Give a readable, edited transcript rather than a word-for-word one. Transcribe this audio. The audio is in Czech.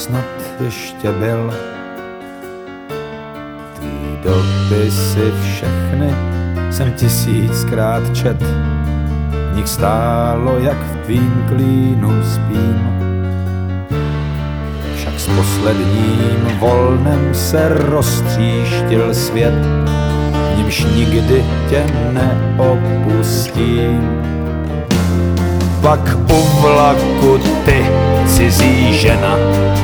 snad ještě byl. Tvý dopisy všechny jsem 1000krát čet, v nich stálo, jak v tvým klínu spím. Však s posledním volnem se roztříštil svět, v němž nikdy tě neopustím. Pak u vlaku ty, cizí žena,